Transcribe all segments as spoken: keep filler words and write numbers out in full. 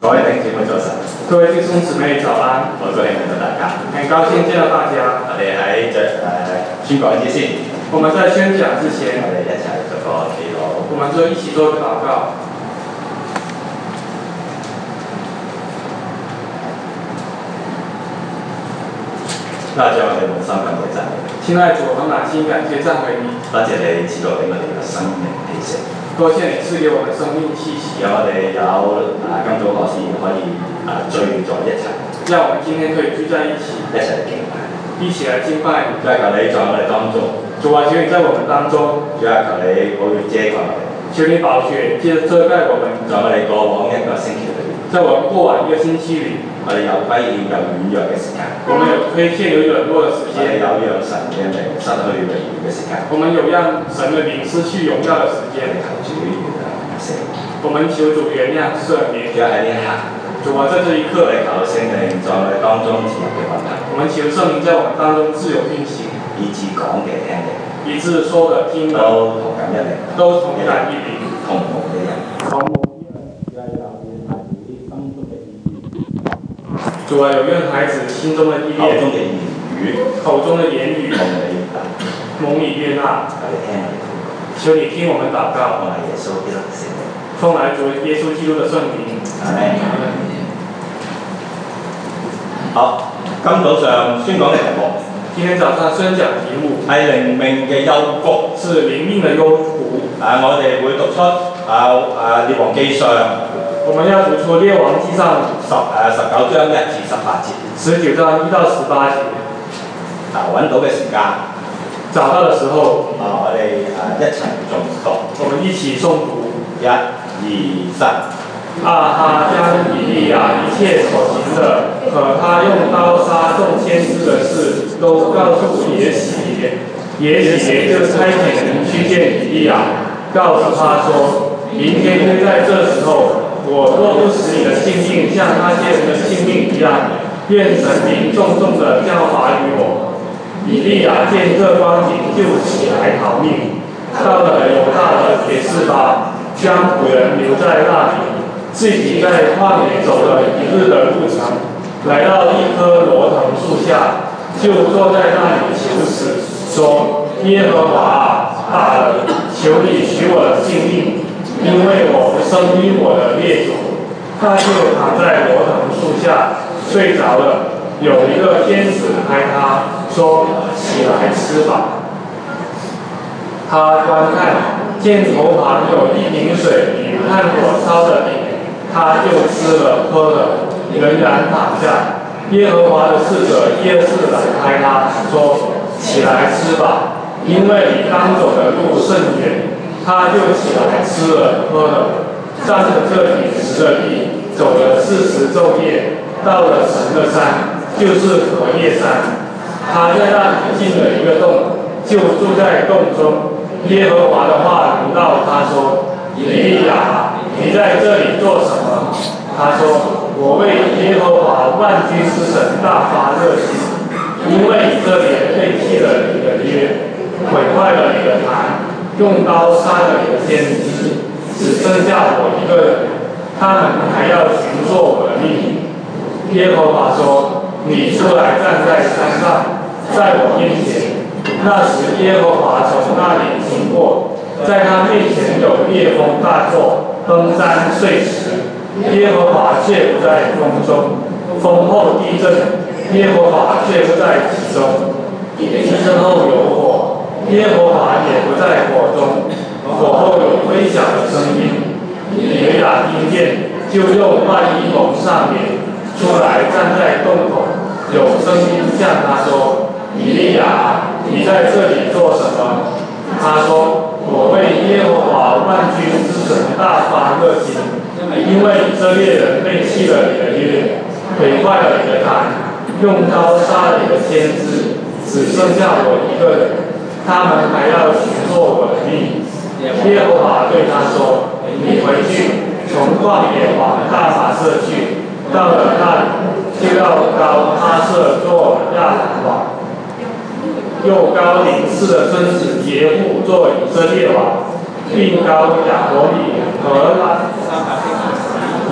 各位弟兄姊妹早晨， 各位弟兄姊妹早安， 我高興見到大家。 很高興見到大家。 我哋喺著誒宣講之前， 我們在宣講之前， 我哋一齊做個祈禱。 我們就一起做個禱告。 多謝我哋滿心感謝讚美。 親愛主，我們滿心感謝讚美你。 多謝你賜到俾我哋嘅生命氣息。 多謝你賜給我們生命氣息。 讓我哋有啊今早可以可以啊聚在一齊。 讓我們今天可以聚在一起， 一齊敬拜。 一起來敬拜。 主啊，求你在我哋當中。 主啊，求你在我們當中。 主啊，求你保佑遮蓋我哋。 求你寶血遮遮蓋我們。 在我哋過往一個星期裏面。 在我們過往一個星期裏。 我哋有虧欠有軟弱嘅時間。 我們有虧欠有軟弱嘅時間。 我哋有讓神嘅名失去榮耀嘅時間。 我們有讓神嘅名失去榮耀嘅時間。 求主原諒赦免。 我們求主原諒赦免。 主喺呢一刻。 主啊，在這一刻， 我哋求聖靈在我哋當中自由嘅運行。 我們求聖靈在我們當中自由運行， 以致講嘅聽嘅， 以致說的聽的都同感一靈， 都同感一靈， 同蒙嘅人。 同蒙一人。主啊，有願孩子心中的意念， 口中嘅言語， 口中的言語， 蒙你悅納， 蒙你悅納。求你聽我們禱告， 奉耶穌基督嘅聖名， 奉來主耶穌基督的聖名。 阿門。好，今早上宣講嘅題目， 今天早上宣講題目係靈命嘅幽谷， 是靈命的幽谷。 啊，我哋會讀出啊啊列王記上， 我們要讀出列王記上十誒十九章一至十八節， 十九章一到十八節。 啊揾到嘅時間， 找到的時候， 啊我哋誒一齊誦讀， 我們一起誦讀。 一、二、三。 亞哈將以利亞一切所行的和他用刀殺眾先知的事都告訴耶洗別，耶洗別就差遣人去見以利亞，告訴他說：明天約在這時候，我若不使你的性命像那些人的性命一樣，願神明重重的降罰於我。以利亞見這光景，就起來逃命，到了猶大的別是巴，將僕人留在那裡。自己在曠野走了一日的路程，來到一棵羅藤樹下，就坐在那裡求死，說：耶和華啊，大人，求你取我的性命，因為我生於我的列祖。他就躺在羅藤樹下睡着了。有一個天使拍他，說：起來吃吧。他觀看，見頭旁有一瓶水與炭火燒的餅。他就吃了喝了，仍然躺下。耶和華的使者耶士來拍他，說：起來吃吧，因為你當走的路甚遠。他就起來吃了喝了，站着這裡食了地，走了四十晝夜，到了神的山，就是何烈山。他在那裡進了一個洞，就住在洞中。耶和華的話臨到他說：以利亞，你在這裡做什麼？他說：我為耶和華萬軍之神大發熱心，因為以色列背棄了你的約，毀壞了你的壇，用刀殺了你的先知，只剩下我一個人，他們還要尋索我的命。耶和華說：你出來站在山上，在我面前。那時耶和華從那裡經過，在他面前有烈風大作，崩山碎石。耶和華卻不在風中，風後地震，耶和華卻不在其中。地震後有火，耶和華也不在火中。火後有微小的聲音，以利亞聽見，就用外衣蒙上臉，出來站在洞口，有聲音向他說：以利亞，你在這裡做什麼？他說：我為耶和華萬軍之神大發熱心，因為以色列人背棄了你的約，毀壞了你的壇，用刀殺了你的先知，只剩下我一個人，他們還要尋索我的命。耶和華對他說：你回去，從曠野往大馬色去，到了那裡，就要膏哈瑟做亞蘭王。又膏寧示的孫子耶戶做以色列王，並膏亞伯米和以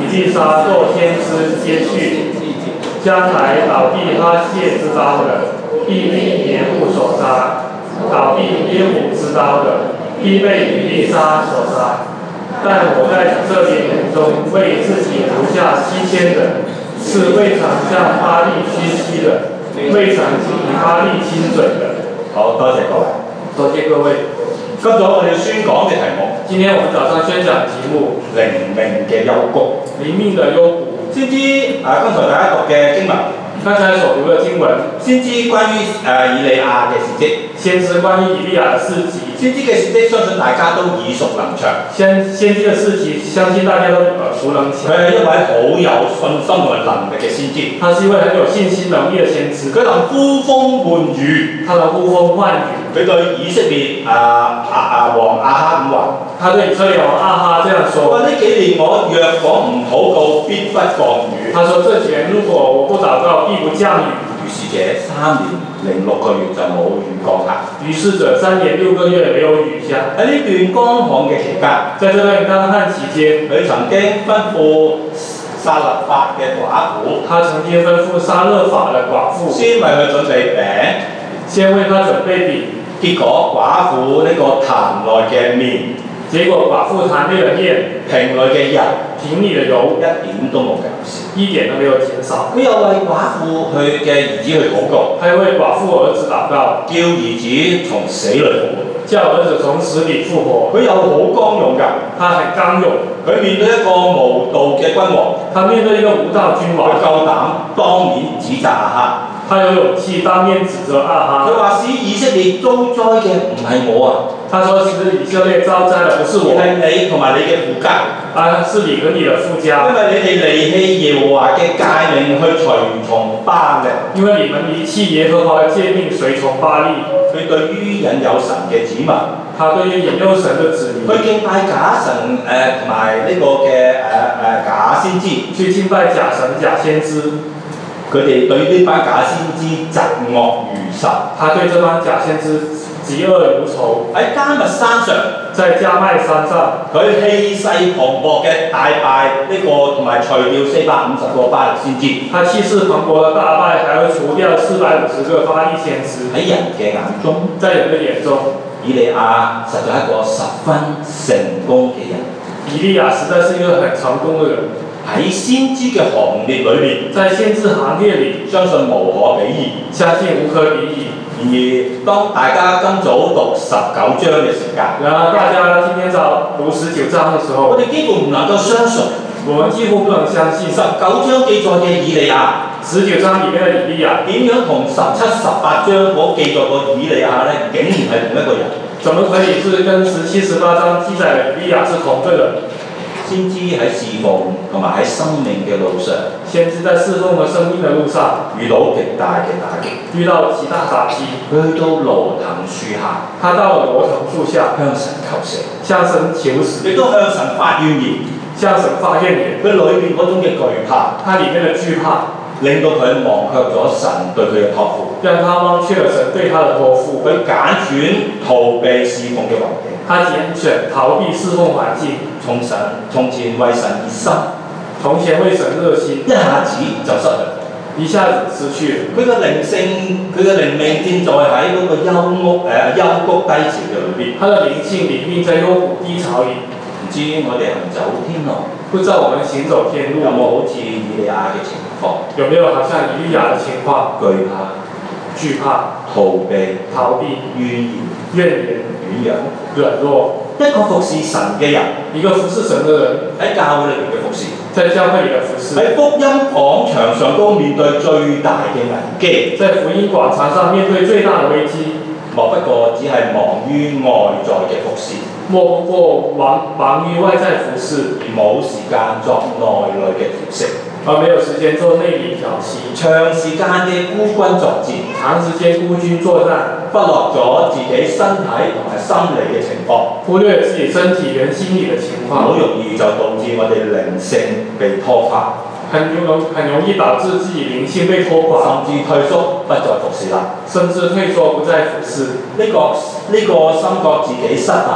以利沙做先知接续，将来倒闭哈谢之刀的，必被耶户所杀；倒闭耶户之刀的，必被以利沙所杀。但我在以色列人中为自己留下七千人，是未曾向巴力屈膝的，未曾以巴力亲嘴的。 好，多謝各位。 多謝各位。 今早我哋宣講嘅題目， 今天我們早上宣講題目： 靈命嘅幽谷。 靈命的幽谷。 先知啊，剛才大家讀嘅經文， 剛才所讀嘅經文， 先知關於誒、呃、以利亞嘅事蹟， 先知關於以利亞嘅事蹟。 先知嘅事蹟，相信大家都耳熟能詳。 先先知嘅事蹟，相信大家都耳熟能詳。 佢係一位好有信心同埋能力嘅先知。 他是一位很有信心能力嘅先知。 佢能呼風喚雨， 他能呼風喚雨。 佢對以色列啊啊啊王亞哈咁話。 他對以色列王亞哈這樣說： 話呢幾年我若果唔禱告，必不降雨。 他說：這幾年如果我不禱告，必不降雨。 於是這三年零六個月就冇雨降下。 於是這三年六個月沒有雨下。 喺呢段乾旱嘅期間， 在這段乾旱期間， 佢曾經吩咐撒勒法嘅寡婦， 他曾經吩咐撒勒法嘅寡婦， 先為佢準備餅， 先為他準備餅。結果寡婦呢個壇內嘅麵， 結果寡婦壇內嘅麵， 瓶裏嘅油， 瓶裏嘅油， 一點都冇減少， 一點都沒有減少。 佢又為寡婦佢嘅兒子去禱告， 他又為寡婦兒子禱告， 叫兒子從死裏復活， 叫兒子從死裏復活。 佢又好剛勇㗎， 他很剛勇。 佢面對一個無道嘅君王， 他面對一個無道君王， 佢夠膽當面指責亞哈。 他有勇氣當面指責亞哈。 佢話使以色列遭災嘅唔係我啊！ 他說使以色列遭災嘅不是我， 係你同埋你嘅父家。 啊，是你和你嘅父家。 因為你哋離棄耶和華嘅誡命去隨從巴力。 因為你們離棄耶和華嘅誡命隨從巴力。 佢對於引誘神嘅子民， 他對於引誘神嘅子民， 佢敬拜假神誒同埋呢個嘅誒誒假先知， 去敬拜假神假先知。 佢哋對呢班假先知嫉惡如仇。 他對這班假先知嫉惡如仇。喺迦密山上， 在迦麥山上， 佢氣勢磅礴嘅大敗呢個同埋除掉四百五十個巴力先知。 他氣勢磅礴嘅大敗，還會除掉四百五十個巴力先知。 喺人嘅眼中， 在人嘅眼中， 以利亞實在係一個十分成功嘅人。 以利亞實在是一個很成功嘅人。 喺先知嘅行列裏面， 在先知行列裏， 相信無可比擬， 相信無可比擬。 然而，當大家今早讀十九章嘅時間， 然後大家今天早讀十九章嘅時候， 我哋幾乎唔能夠相信， 我們幾乎不能相信十九章記載嘅以利亞， 十九章裡面嘅以利亞點樣同十七、十八章嗰記載個以利亞咧，竟然係同一個人？ 怎麼可以是跟十七、十八章記載嘅以利亞是同個人？ 先知喺侍奉同埋喺生命嘅路上， 先知在侍奉和生命嘅路上遇到極大嘅打擊， 遇到極大打擊。 佢去到羅騰樹下， 他到了羅騰樹下， 向神求死， 向神求死， 亦都向神發怨言， 向神發怨言。 佢裏面嗰種嘅懼怕， 他裡面嘅懼怕， 令到佢忘卻咗神對佢嘅託付， 讓他忘卻了神對他的託付。 佢揀選逃避侍奉嘅環境， 他揀選逃避侍奉環境。 從神從前為神熱心， 從前為神熱心， 一下子就失去， 一下子失去。 佢嘅靈性，佢嘅靈命正在喺嗰個幽谷誒幽谷低潮嘅裏邊。 他的靈性靈命在幽谷低潮裡。 唔知我哋行走天路， 不知道我們行走天路有冇好似以利亞嘅情況？ 有沒有好像以利亞的情況？ 懼怕、 懼怕、 逃避、 逃避、 怨言、 怨言、 軟弱、 軟弱。 一個服侍神嘅人， 一個服侍神嘅人喺教會裏面嘅服侍， 在教會裡嘅服侍， 喺福音廣場上都面對最大嘅危機。 在福音廣場上面對最大嘅危機， 莫不過只係忙於外在嘅服侍， 莫不過忙忙於外在服侍， 而冇時間作內裏嘅調息， 而沒有時間做內裡調息。 長時間嘅孤軍作戰， 長時間孤軍作戰， 忽略咗自己身體同埋心理嘅情況， 忽略自己身體跟心理嘅情況， 好容易就導致我哋靈性被拖垮， 很容很容易導致自己靈性被拖垮， 甚至退縮不再服侍啦， 甚至退縮不再服侍。 呢、這個呢、這個深覺自己失敗，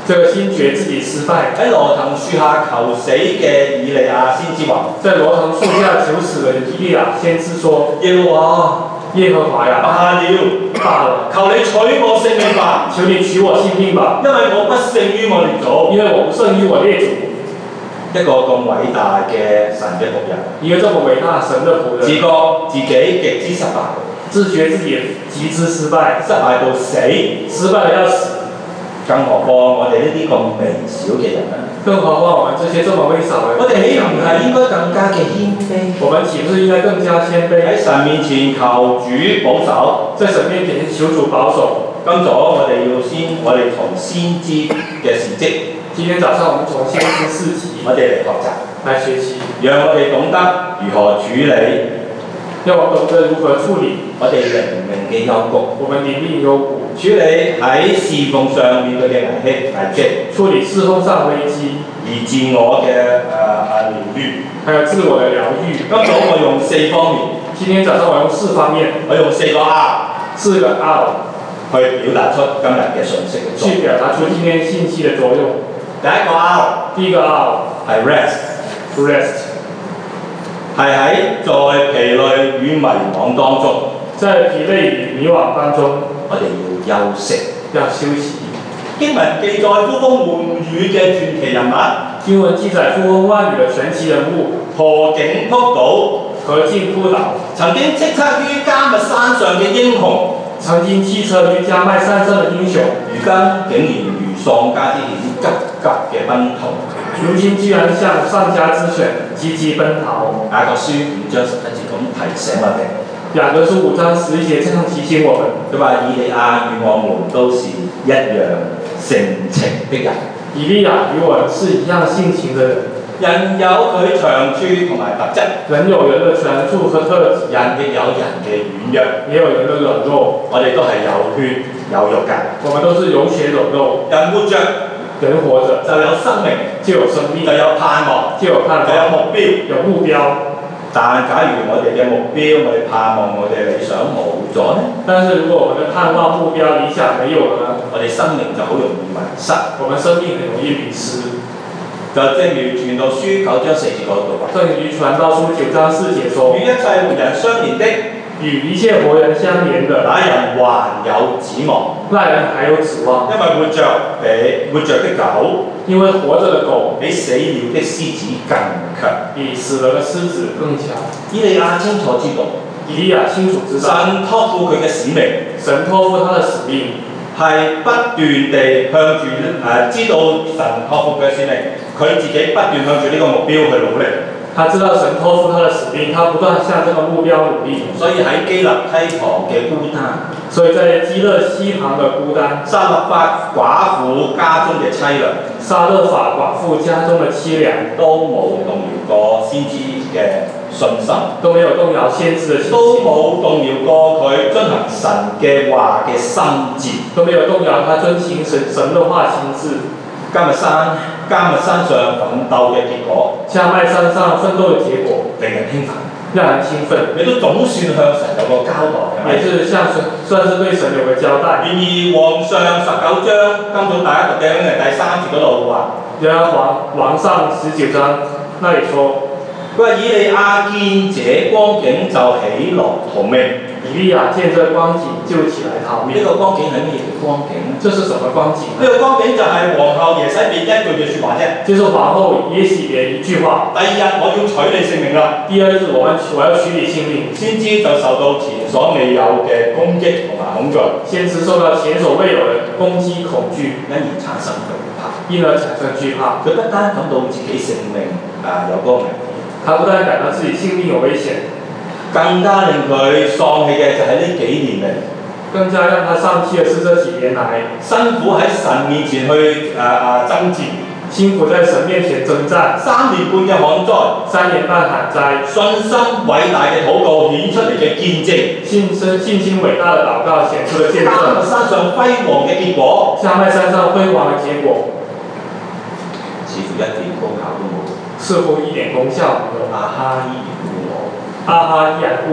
這個先覺自己失敗。 喺羅藤樹下求死嘅以利亞先知話： 在羅藤樹下求死的以利亞先知說： 耶和華， 耶和華呀， 罷了， 罷了， 求你取我性命吧， 求你取我性命吧， 因為我不勝於我列祖。 因為我不勝於我列祖。 一個咁偉大嘅神嘅僕人， 一個這麼偉大神的僕人， 自覺自己極之失敗， 自覺自己極之失敗， 失敗到死， 失敗得要死。 更何況我哋呢啲咁微小嘅人呢？ 更何況我們這些這麼微小嘅人， 我哋豈唔係應該更加嘅謙卑？ 我們豈不是應該更加謙卑？ 喺神面前求主保守， 在神面前求主保守。 今早我哋要先，我哋從先知嘅事蹟。 今天早上我們從先知事蹟， 我哋嚟學習， 來學習， 讓我哋懂得如何處理， 讓我懂得如何處理我哋靈命嘅幽谷， 我們靈命幽谷， 處理喺侍奉上面對嘅危機危機， 處理侍奉上危機， 而自我嘅誒誒療愈， 還有自我嘅療愈。 今早我用四方面， 今天早上我用四方面， 我用四個 R， 四個 R 去表達出今日嘅信息嘅作用。 去表達出今天信息嘅作用。 第一個 R， 第一個 R 係 rest， rest， 係喺在疲累與迷惘當中， 在疲累與迷惘當中， 我哋要休息， 要休息。 經文記載呼風喚雨嘅傳奇人物， 經文記載呼風喚雨嘅傳奇人物， 何竟撲倒， 何竟撲倒， 曾經叱咤於迦密山上嘅英雄， 曾經叱咤於迦密山上嘅英雄， 如今竟然如喪家之犬，急急嘅奔逃。 如今居然像喪家之犬，急急奔逃。 雅各書五章十一節咁提醒我哋。 雅各書五章十一節這樣提醒我們。 佢話以利亞與我們都是一樣性情的人。 以利亞與我們是一樣性情的人。 人有佢長處同埋特質， 人有人的長處和特質， 人亦有人嘅軟弱， 也有人的軟弱。 我哋都係有血有肉㗎。 我們都是有血有肉。 人活着， 人活着就有生命， 就有生命， 就有盼望， 就有盼望， 就有目標， 有目標。 但假如我哋嘅目標、我哋盼望、我哋理想冇咗呢？ 但是如果我們的盼望、目標、理想沒有了呢？ 我哋生命就好容易迷失， 我們生命很容易迷失。 就正如傳道書九章四節嗰度話， 正如傳道書九章四節說， 與一切活人相連的， 與一切活人相連的， 那人還有指望， 那人還有指望， 因為活着比活着的狗， 因為活着的狗比死了的獅子更強， 比死了的獅子更強。 以利亞清楚知道， 以利亞清楚知道， 神託付佢嘅使命， 神託付他的使命， 係不斷地向住誒、呃、知道神託付佢嘅使命，佢自己不斷向住呢個目標去努力。 他知道神託付他的使命，他不斷向這個目標努力。 所以喺基立溪旁嘅孤單， 所以在基勒溪旁的孤單， 撒勒法寡婦家中嘅凄涼， 撒勒法寡婦家中的凄涼， 都冇動搖過先知嘅信心， 都沒有動搖先知的信心， 都冇動搖過佢遵行神嘅話嘅心志， 都沒有動搖他遵行神神的話心志。 迦密山迦密山上奮鬥嘅結果， 迦密山上奮鬥嘅結果， 令人興奮， 讓人興奮。 你都總算向神有個交代，係咪？ 也是向算算是對神有個交代。 然而皇上十九章今早大家讀嘅係第三節嗰度話， 然而皇皇上十九章那裡說， 佢話以利亞見這光景就起來逃命。 以利亞見這光景就起來逃命。 呢個光景係咩嘅光景呢？ 這是什麼光景？ 呢個光景就係皇后耶洗別一句嘅説話啫。 就是皇后耶洗別一句話。 第二日我要取你性命啦。 第二日我們我要取你性命。 先知就受到前所未有嘅攻擊同埋恐懼。 先知受到前所未有嘅攻擊恐懼， 因而產生懼怕。 因而產生懼怕。 佢不單感到自己性命啊有嗰個危險， 他不但感到自己性命有危險， 更加令佢喪氣嘅就係呢幾年嚟， 更加讓他喪氣嘅是這幾年來辛苦喺神面前去誒誒爭戰， 辛苦在神面前征戰， 三年半嘅旱災， 三年半旱災， 信心偉大嘅禱告顯出嚟嘅見證， 信心信心偉大嘅禱告顯出嘅見證， 迦密山上輝煌嘅結果， 迦密山上輝煌嘅結果， 似乎一點功效都冇， 似乎一點功效沒有。 亞哈依然故我， 亞哈依然故我。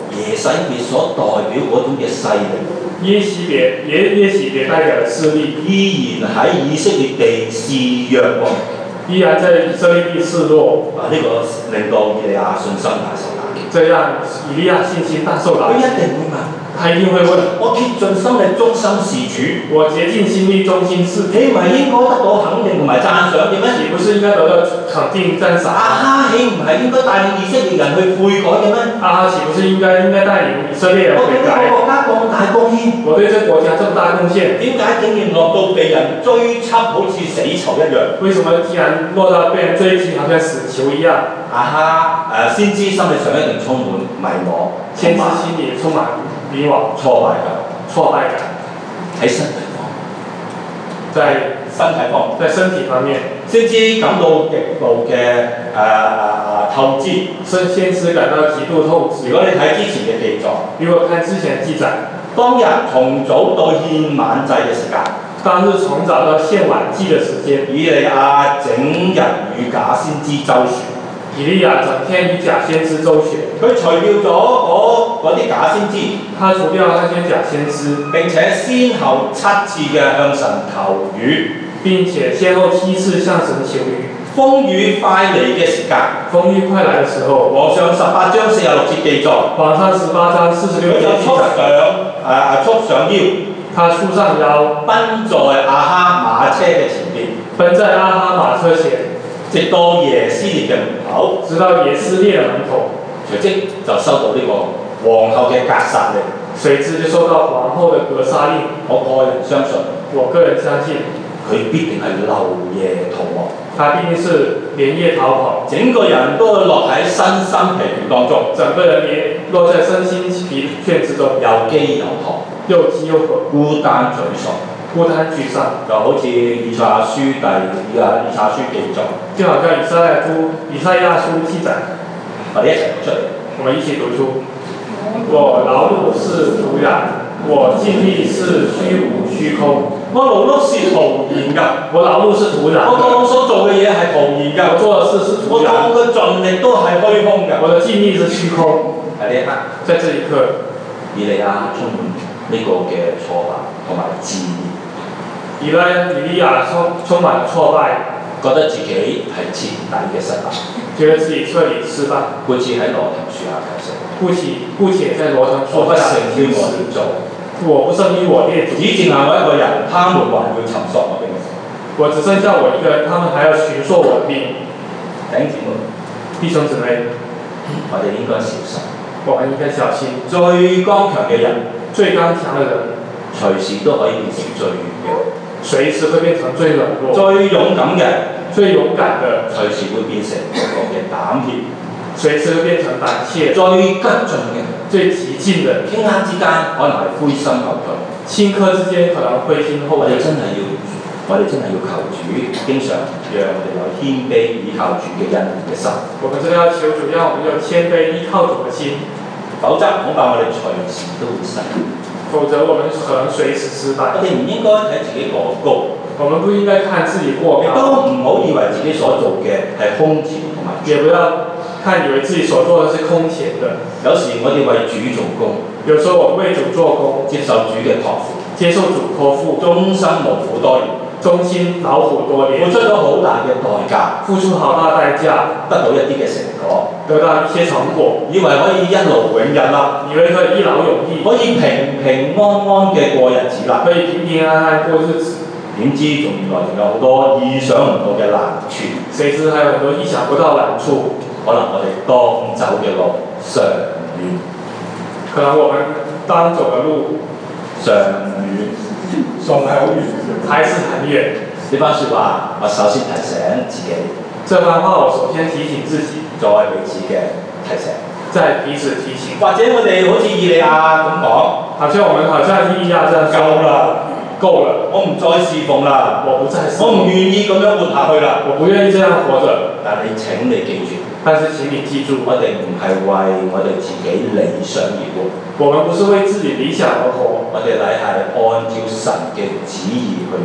耶洗別所代表嗰種嘅勢力， 耶洗別耶耶洗別代表嘅勢力， 依然喺以色列地肆弱喎。 依然在以色列地示弱。 啊！呢、這個令到以利亞信心大受打擊。 這樣以利亞信心大受打擊。 佢一定會問， 他一定會問： 我竭盡心力忠心事主， 我竭盡心力忠心事主， 豈唔係應該得到肯定同埋讚賞嘅咩？ 豈不是應該得到肯定讚賞？ 亞哈豈唔係應該帶領以色列人去悔改嘅咩？ 亞哈豈不是應該應該帶領以色列人悔改？ 我對這個國家咁大貢獻， 我對這個國家這麼大貢獻， 點解竟然落到被人追緝，好似死囚一樣？ 為什麼既然落到被人追擊，好像死囚一樣？ 亞哈誒先知心理上一定充滿迷惘， 先知心裡充滿迷惘、 挫敗感、 挫敗感。 喺身體方， 在身體方， 在身體方面， 先知感到極度嘅誒誒透支。 先知感到極度透支。 如果你睇之前嘅記載， 如果看之前記載， 當日從早到獻晚祭嘅時間， 當日從早到獻晚祭嘅時間， 以利亞整日與假先知周旋。 以利亞整天與假先知周旋， 佢除掉咗嗰啲假先知， 他除掉那些假先知， 並且先後七次嘅向神求雨， 並且先後七次向神求雨。 風雨快嚟嘅時間， 風雨快來嘅時候， 往上十八章四十六節記載， 往上十八章四十六節記載， 束上誒束上腰， 他束上腰， 奔在亞哈馬車嘅前邊， 奔在亞哈馬車前。 直到耶斯列嘅門口， 直到耶斯列嘅門口， 隨即就收到呢個皇后嘅格殺令， 隨之就收到皇后嘅格殺令。 我個人相信， 我個人相信， 佢必定係漏夜逃亡， 他必定是連夜逃跑， 整個人都會落喺身心疲倦當中， 整個人連落在身心疲倦之中， 又飢又渴， 又飢又渴， 孤單沮喪。 孤單沮喪， 就好似以賽亞書第以啊以賽亞書記載， 就好像以賽亞書以賽亞書記載， 我哋一齊讀出嚟， 我們一起讀出。我勞碌是徒然，我盡力是虛無虛空。 我勞碌是徒然㗎， 我勞碌是徒然。 我當我所做嘅嘢係徒然㗎， 我做嘅事是徒然。 我當我嘅盡力都係虛空㗎， 我嘅盡力是虛空。 喺呢一刻， 在這一刻， 以利亞充滿呢個嘅挫敗同埋自憐。 以來以利亞充充滿挫敗， 覺得自己係徹底嘅失敗， 覺得自己徹底失敗， 故此喺羅騰樹下求死， 故且故且在羅騰樹我不勝於我下列祖， 我不勝於我列祖， 只剩下我一個人，他們還要尋索我的命， 我只剩下我一個人，他們還要尋索我的命。 弟兄姊妹， 弟兄姊妹， 我哋應該小心， 我們應該小心， 最剛強嘅人， 最剛強嘅人， 隨時都可以變成最軟弱。 隨時會變成最軟弱， 最勇敢嘅， 最勇敢的， 隨時會變成嗰個嘅膽怯， 隨時會變成膽怯， 最激進嘅， 最激進的， 傾刻之間可能係灰心後退， 頃刻之間可能灰心後退。 我哋真係要，我哋真係要求主，經常讓我哋有謙卑依靠主嘅恩嘅心。 我們真係要求主，讓我們有謙卑依靠主嘅心， 否則恐怕我哋隨時都會失敗。 否則我們可能隨時失敗。 我哋唔應該睇自己過高， 我們不應該看自己過高， 亦都唔好以為自己所做嘅係空前同埋。 也不要看以為自己所做的是空前的。 有時我哋為主做工， 有時候我們為主做工， 接受主嘅託付， 接受主託付， 終生勞苦多年， 忠心勞苦多年， 付出咗好大嘅代價， 付出好大代價， 得到一啲嘅成果， 得到一些成果， 以為可以一勞永逸啦， 以為可以一勞永逸， 可以平平安安嘅過日子啦， 可以平平安安過日子。 點知仲原來仲有好多意想唔到嘅難處， 誰知還有很多意想不到難處， 可能我哋當走嘅路尚遠， 可能我們當走嘅路尚遠，仲係好遠， 還是很遠。 呢番説話，我首先提醒自己。 這番話我首先提醒自己， 再彼此嘅提醒， 再彼此提醒。 或者我哋好似以利亞咁講， 好像我們好像以利亞這樣夠啦， 夠了， 我唔再侍奉啦， 我不再侍我唔奉， 願意咁樣活下去啦。 我不願意這樣活着。 但你請你記住， 但是請你記住， 我哋唔係為我哋自己理想而活， 我們不是為自己理想而活， 我哋乃係按照神嘅旨意去活。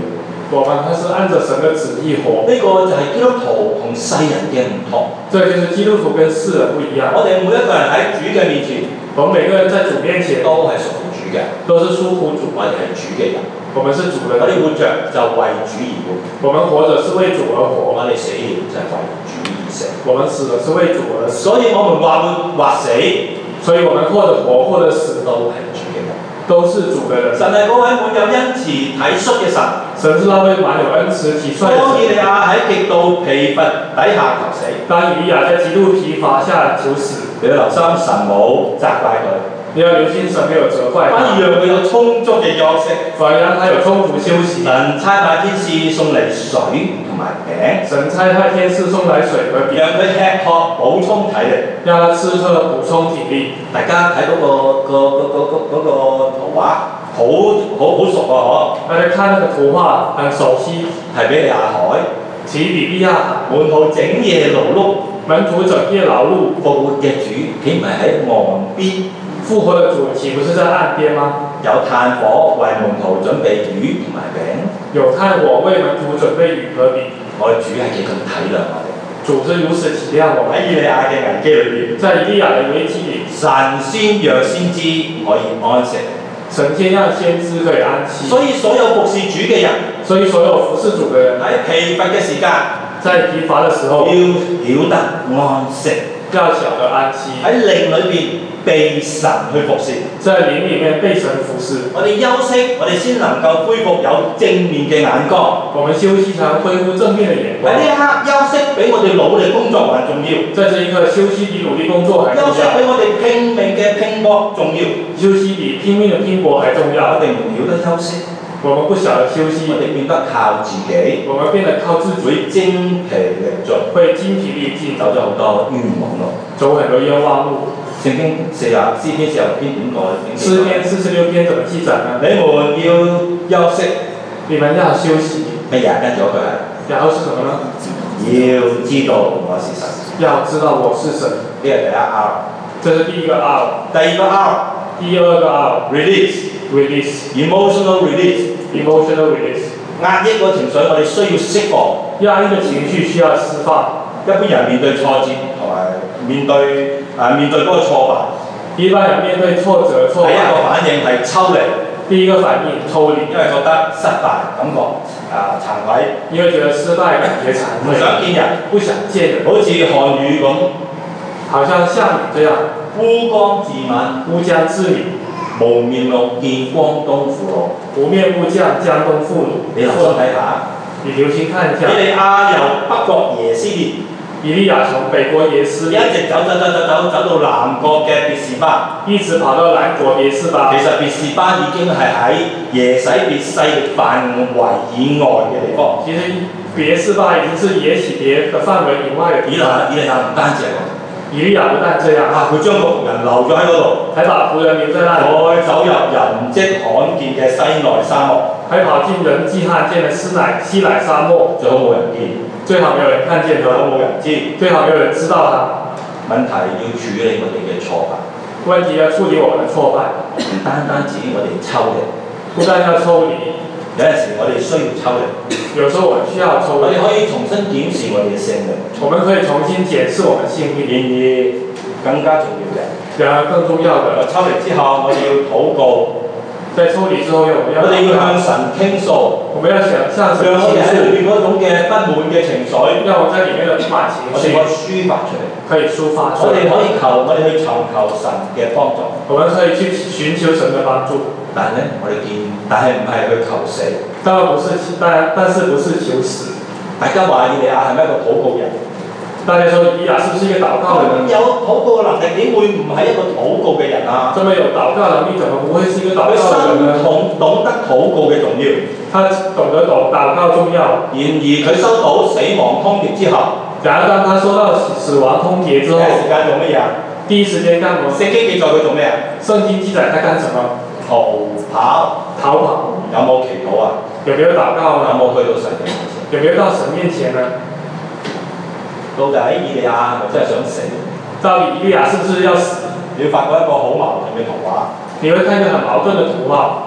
我們是按着神嘅旨意活。 呢個就係基督徒同世人嘅唔同。 這就是基督徒跟世人不一樣。 我哋每一個人喺主嘅面前， 我們每個人在主面前都係屬乎主嘅， 都是屬乎主。 我哋係主嘅人， 我們是主的人。 我哋活着就為主而活。 我們活着是為主而活。 我哋死了就係為主而死。 我們死了是為主而死。 所以我們或活或死， 所以我們或者活或者死都係主嘅人。 都是主的人。 神係嗰位滿有恩慈體恤嘅神。 神是那位滿有恩慈體恤嘅神。 當以利亞喺極度疲乏底下求死。 當以利亞在極度疲乏下求死。 你要留心，神冇責怪佢。 你要留心，神沒有責怪他。 反而讓佢有充足嘅休息。 反而讓他有充足休息。 神差派天使送嚟水同埋餅。 神差派天使送嚟水和餅。 讓佢吃喝補充體力。 讓他吃喝補充體力。 大家睇到個個個個個嗰個圖畫，好好好熟啊！嗬。 大家看那個圖畫很熟悉。係比利亞海。 似比利亞海。 門徒整夜勞碌。門徒整夜勞碌。 復活嘅主豈唔係喺岸邊？ 復活的主豈不是在岸邊嗎？ 有炭火為門徒準備魚同埋餅。 有炭火為門徒準備魚和餅。 我哋主係幾咁體諒我哋。 主是如此體諒我們。 喺以利亞嘅危機裏邊， 在以利亞嘅危機裏， 神先讓先知可以安息。 神先讓先知可以安息。所以所有服侍主嘅人， 所以所有服侍主嘅人喺疲乏嘅時間， 在疲乏嘅時候， 要曉得安息。 要曉得安息。 喺靈裏邊被神去服侍， 在靈裡面被神服侍。 我哋休息，我哋先能夠恢復有正面嘅眼光。 我們休息才能恢復正面嘅眼光。 喺呢一刻休息比我哋努力工作還重要。 在這一刻休息比努力工作還重要。 休息比我哋拼命嘅拼搏重要。 休息比拼命嘅拼搏還重要。 我哋唔曉得休息。 我們不曉得休息， 我哋變得靠自己， 我們變得靠自己， 會精疲力盡， 會精疲力盡， 走咗好多冤枉路， 走很多冤枉路。 聖經四十詩篇四十篇點講？ 詩篇四十六篇怎麼記載呢？ 你們要休息， 你們要休息。 乜嘢跟咗佢啊？ 然後是什麼呢？ 要知道我是神。 要知道我是神。 呢係第一 R。 這是第一個 R。 第二個 R。 第二個 R。Release。Release。 Emotional release。 Emotional release。 壓抑個情緒，我哋需要釋放。 壓抑嘅情緒需要釋放。 一般人面對挫折同埋面對啊面對嗰個挫敗， 一般人面對挫折挫敗， 第一個反應係抽離。 第一個反應抽離， 因為覺得失敗感覺啊慚愧， 因為覺得失敗感覺慚愧， 唔想見人， 不想見人， 好似漢語咁， 好像像你這樣烏江自刎， 烏江自刎， 無面目見江東父老， 無面目見江東父老。 你留心睇下， 你留心看一下。 以利亞由北國耶斯列。 以利亞從北國耶斯列一直走走走走走走到南國嘅別是巴， 一直跑到南國別是巴。 其實別是巴已經係喺耶洗別勢力範圍以外嘅地方。 其實別是巴已經是耶洗別嘅範圍以外嘅地方。 以利亞唔單止係咁， 以利亞不但這樣， 啊佢將個僕人留咗喺嗰度， 還把僕人留在那裡， 再走入人跡罕見嘅西奈沙漠， 還跑進人跡罕見嘅西奈西奈沙漠， 最好冇人見。 最好沒有人看見他， 冇人知， 最好沒有人知道他。 問題要處理我哋嘅挫敗， 問題要處理我們的挫敗， 唔單單止我哋抽離， 不但要抽離， 有陣時我哋需要抽離， 有時候我們需要抽離， 我哋可以重新檢視我哋嘅性命， 我們可以重新檢視我們性命。 然而更加重要嘅， 然而更重要的， 抽離之後我哋要禱告。 在抽離之後，我們要我哋要向神傾訴， 我們要想向神傾訴， 讓我哋喺裏邊嗰種嘅不滿嘅情緒， 讓我在裡面的不滿情緒， 我哋可以抒發出嚟， 可以抒發出來。 我哋可以求，我哋去尋求神嘅幫助， 我們可以去尋求神嘅幫助。 但係咧，我哋見，但係唔係去求死， 當然不是，但但是不是求死。 大家話以利亞係咪一個禱告人？ 大家說以利亞是不是一個禱告的人？ 有禱告嘅能力，點會唔係一個禱告嘅人啊？ 這麼有禱告能力，怎麼不會是一個禱告的人呢？ 佢懂懂得禱告嘅重要， 他懂得懂禱告重要。 然而佢收到死亡通牒之後， 然而當他收到死亡通牒之後， 第一時間做乜嘢啊？ 第一時間幹什麼？ 聖經記載佢做咩啊？ 聖經記載他幹什麼？ 逃跑。 逃跑。 有冇祈禱啊？ 有沒有禱告呢？ 有冇去到神嘅面前？ 有沒有到神面前呢？ 到底以利亞係咪真係想死？ 到底以利亞是不是要死？ 你會發覺一個好矛盾嘅圖畫。 你會看一個很矛盾嘅圖畫。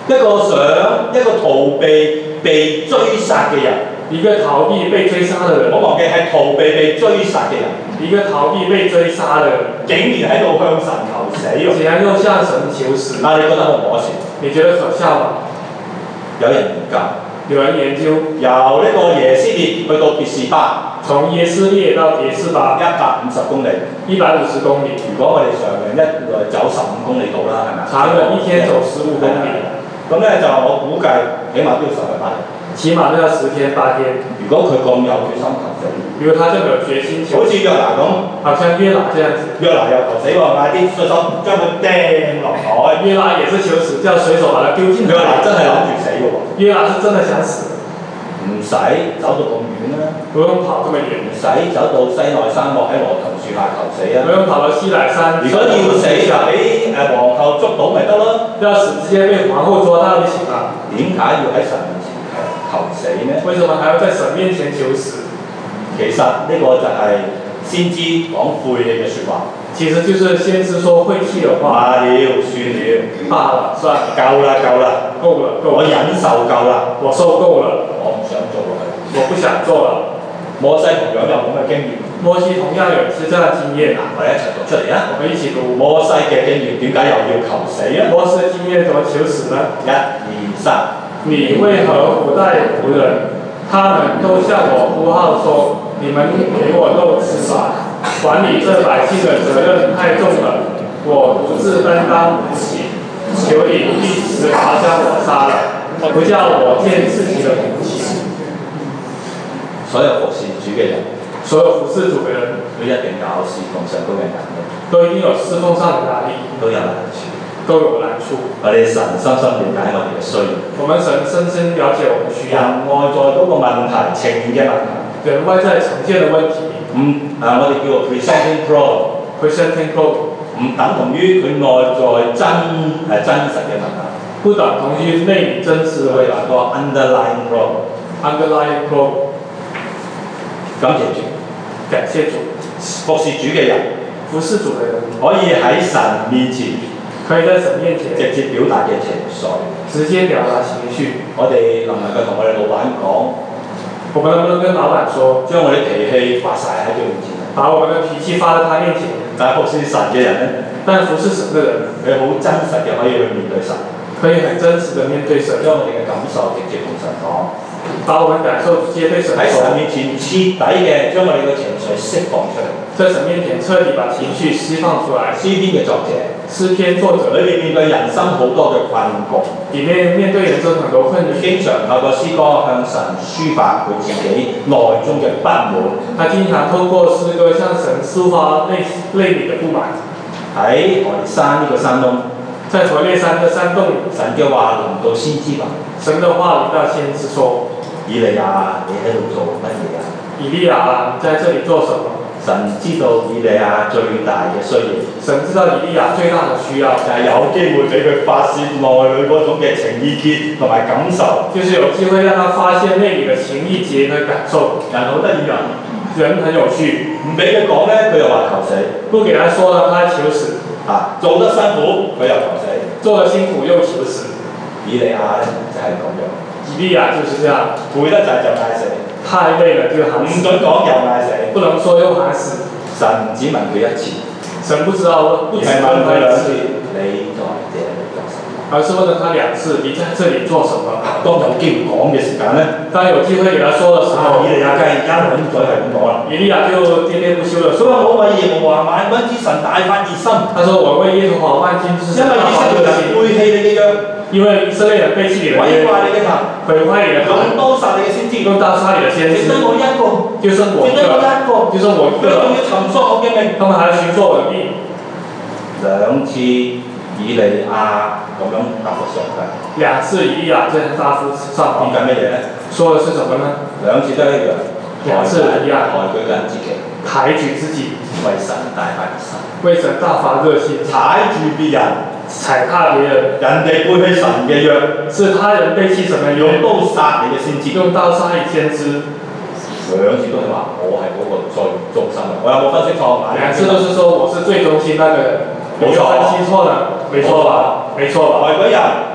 一個想一個逃避被追殺嘅人， 一個逃避被追殺的人， 我忘記係逃避被追殺嘅人， 一個逃避被追殺的人， 竟然喺度向神求死喎！ 竟然又向神求死， 啊，你覺得可唔可笑？ 你覺得可笑嗎？ 有人研究， 有人研究由呢個耶斯列去到別是巴， 從耶斯列到別是巴一百五十公里， 一百五十公里。 如果我哋常人一來走十五公里到啦，係咪？ 常人一天走十五公里， 咁咧就我估計起碼都要十日八日。 起碼都要十天八天。 如果佢咁有決心求死， 如果他這麼有決心求死， 好似約拿咁， 好像約拿這樣子， 約拿又求死喎，嗌啲水手將佢掟落海。 約拿也是求死，叫水手把他丟進海。 約拿真係諗住死嘅喎。 約拿是真的想死。 唔使走到咁遠啦， 不用跑這麼遠， 唔使走到西奈沙漠喺羅頭樹下求死啊！ 不用跑到西乃山。 如果要死就俾誒皇后捉到咪得咯？ 要死直接被皇后捉到就行啦。 點解要喺神面前求死呢？ 為什麼還要在神面前求死？ 其實呢個就係先知講晦氣嘅説話。 其實就是先知說晦氣的話。 罷了，算了， 罷了，算了， 夠啦，夠啦， 夠了，夠了， 我忍受夠啦， 我受夠了， 我唔想做落去， 我不想做了。 摩西同樣有咁嘅經驗。 摩西同樣有是這樣的經驗。 我哋一齊讀出嚟啊！ 我們一起讀摩西嘅經驗，點解又要求死啊？ 摩西嘅經驗怎麼求死呢？ 一、二、三。 你為何苦待僕人？他們都向我呼號說：你們給我肉吃吧！管理這百姓的責任太重了，我獨自擔當不起。求你一時把將我殺了，不叫我見自己的骨氣。 所有服侍主嘅人， 所有服侍主嘅人， 都一定有侍奉上高嘅壓力， 都一定有侍奉上嘅壓力， 都有難處， 都有難處。 我哋神深深了解我哋嘅需要。 我們神深深了解我們需要。 人外在呈現嘅問題。 嗯，啊，我哋叫做 presenting problem。presenting problem 唔等同於佢內在真係真實嘅問題， 不等同於內裏真實嘅問題。 個 underlying problem。underlying problem。 感謝主， 感謝主。 服侍主嘅人， 服侍主嘅人可以喺神面前， 可以在神面前直接表達嘅情緒， 直接表達情緒。 我哋能唔能夠同我哋老闆講？ 我們能不能跟老闆說， 將我哋脾氣發晒喺佢面前？ 把我們的脾氣發在他面前。 但係服侍神嘅人咧， 但服侍神嘅人， 佢好真實嘅可以去面對神， 可以很真實嘅面對神， 將我哋嘅感受直接同神講。 把我們感受直接對神講。喺神面前徹底嘅將我哋嘅情緒釋放出嚟。 在神面前徹底把情緒釋放出來。詩篇嘅作者，詩篇作者， 裏面面對人生好多嘅困局， 裡面面對人生很多困局， 經常透過詩歌向神抒發佢自己內中嘅不滿。 他經常透過詩歌向神抒發內內裡嘅不滿。喺何烈山呢個山窿， 在何烈山嘅山洞， 神嘅話臨到先知吧。 神嘅話臨到先知說： 以利亞，你喺度做乜嘢啊？ 以利亞，你在這裡做什麼？ 神知道以利亞最大嘅需要。 神知道以利亞最大嘅需要，就係有機會俾佢發泄內裏嗰種嘅情意結同埋感受。就是有機會讓他發現內裡嘅情意結和感受。人好得意啊！人很有趣，唔俾佢講咧，佢又話求死；不給他說了，他求死。啊，做得辛苦，佢又求死；做得辛苦又求死。以利亞咧就係咁樣。以利亞就是這樣，攰得滯就嗌死，太累了就喊死。唔准講又嗌死，不能說又喊死。神只問佢一次，神不知道，不只問他一次，你在這裡做什麼？而是問了他兩次，你在這裡做什麼？當有機會講嘅時間咧，當有機會給他說的時候，以利亞梗係一輪嘴係咁講啦。以利亞就喋喋不休地說：我為耶和華萬軍之神大發熱心。他說：我為耶和華萬軍之神大發熱心。因為以色列人背棄你嘅約，因為以色列人背棄你的約，毀壞你嘅壇，毀壞你的壇，用刀殺你嘅先知，用刀殺你的先知。只剩我一個，就剩我一個，就剩我一個。佢仲要尋索我嘅命，他們還要尋索我的命。兩次以利亞咁樣答覆上帝，兩次以利亞這樣答覆上帝，講緊乜嘢咧？說的是什麼呢？兩次都一樣，兩次一樣，抬舉緊自己，抬舉自己，為神大發熱心，為神大發熱心，踩住別人，踩踏別人，人哋背棄神嘅約，是他人背棄神嘅約，用刀殺你嘅先知，用刀殺你先知。兩次都係話我係嗰個最忠心嘅，我有冇分析錯？兩次都是說我是最忠心那個人。沒有分析錯呢？沒錯吧？沒錯吧？抬舉人，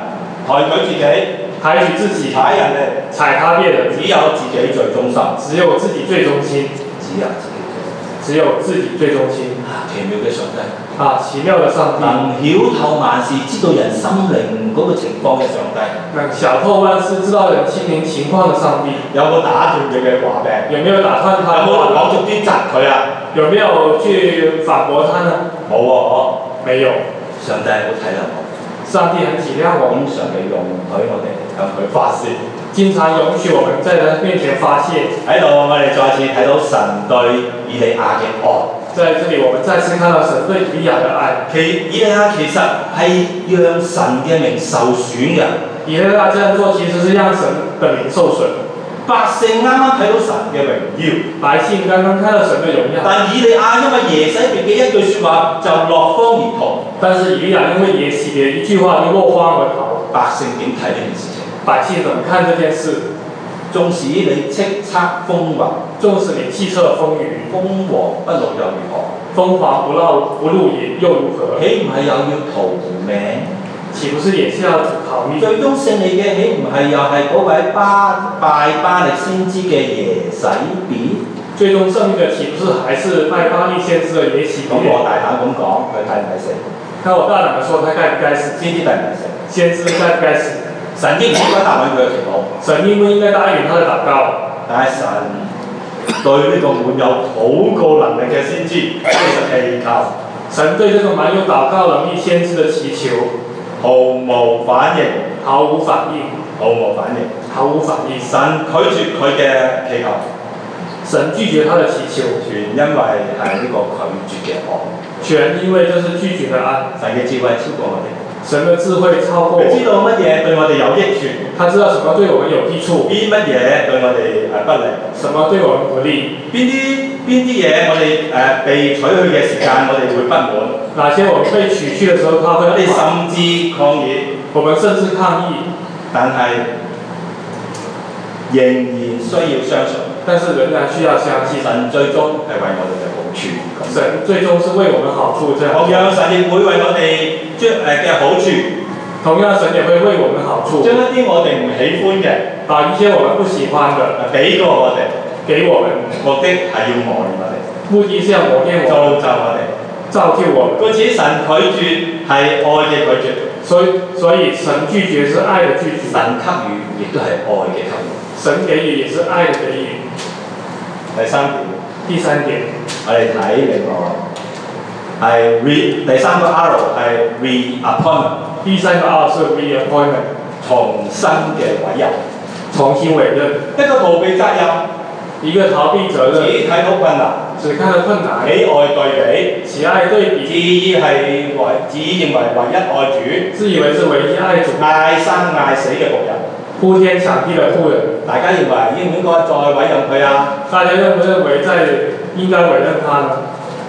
抬舉自己， 抬舉自己， 踩人哋， 踩他別人， 只有自己最忠心， 只有自己最忠心， 只有自己只有自己最忠心。 啊！奇妙嘅上帝， 啊，奇妙的上帝， 能曉透萬事，知道人心靈嗰個情況嘅上帝， 能曉透萬事，知道人心靈情況的上帝， 有冇打斷佢嘅話病？ 有沒有打斷他？ 有冇講足啲窒佢啊？ 有沒有去反駁他呢？ 冇喎， 沒有。 上帝好體諒我， 上帝很體諒我， 經常嘅容許我哋向佢發泄。 經常容許我們在他面前發泄。 喺度，我哋再次睇到神對以利亞嘅愛。 在這裡，我們再次看到神對以利亞的愛。 其以利亞其實係讓神嘅名受損嘅。 以利亞這樣做，其實是讓神的名受損。 百姓啱啱睇到神嘅榮耀， 百姓剛剛看到神的榮耀。 但以利亞因為耶洗別嘅一句説話就落荒而逃。 但是以利亞因為耶洗別一句話就落荒而逃。 百姓點睇呢件事情？ 百姓怎麼看這件事？ 縱使你叱咤風雲， 縱使你叱咤風雲， 風華不露又如何？ 風華不露不露也又如何？ 豈唔係又要逃命？ 豈不是也是要逃命？ 最終勝利嘅豈唔係又係嗰位巴拜巴力先知嘅耶洗別？ 最終勝利嘅豈不是還是拜巴力先知嘅耶洗別？ 咁我大膽咁講，佢抵唔抵死？ 看我大膽地說，他該不該死？ 先知抵唔抵死？ 先知該不該死？ 神應唔應該答應佢嘅祈禱？ 神應不應該答應他的禱告？ 但係神對呢個滿有禱告能力嘅先知，其實祈求。 神對這個滿有禱告能力先知的祈求， 毫無反應， 毫無反應， 毫無反應， 毫無反應。 神拒絕佢嘅祈求， 神拒絕他的祈求， 全因為係呢個拒絕嘅愛， 全因為這是拒絕的愛。 神嘅智慧超過我哋。 神的智慧超過我。 佢知道乜嘢對我哋有益處， 他知道什麼對我們有益處， 邊乜嘢對我哋係不利， 什麼對我們不利， 邊啲邊啲嘢我哋誒、呃、被取去嘅時間我哋會不滿， 哪些我們被取去嘅時候，他會我哋甚至抗議， 我們甚至抗議， 但係仍然需要相信， 但是仍然需要相信， 神最終係為我哋嘅好處， 神最終是為我們好處，這樣。 同樣神亦會為我哋將誒嘅好處， 同樣神也會為我們好處， 將一啲我哋唔喜歡嘅， 把一些我們不喜歡的俾過我哋， 給我們， 目的係要磨練我哋， 目的是要磨練我們， 造就我哋， 造就我們。 故此神拒絕係愛嘅拒絕， 所以所以神拒絕是愛的拒絕， 神給予亦都係愛嘅給予。 神給予也是愛的給予。 第三點， 第三點， 我哋睇另外係 re 第三個 R 係 reappointment， 第三個 R 是 reappointment， 重新嘅委任， 重新委任。 一個逃避責任， 一個逃避責任， 只睇到困難， 只看到困難， 喜愛對比， 喜愛對比， 自以係為自以認為唯一愛主， 自以為是唯一愛主， 嗌生嗌死嘅僕人。 呼天搶地的僕人， 大家認為應唔應該再委任佢啊？ 大家認唔認為再應該委任他呢？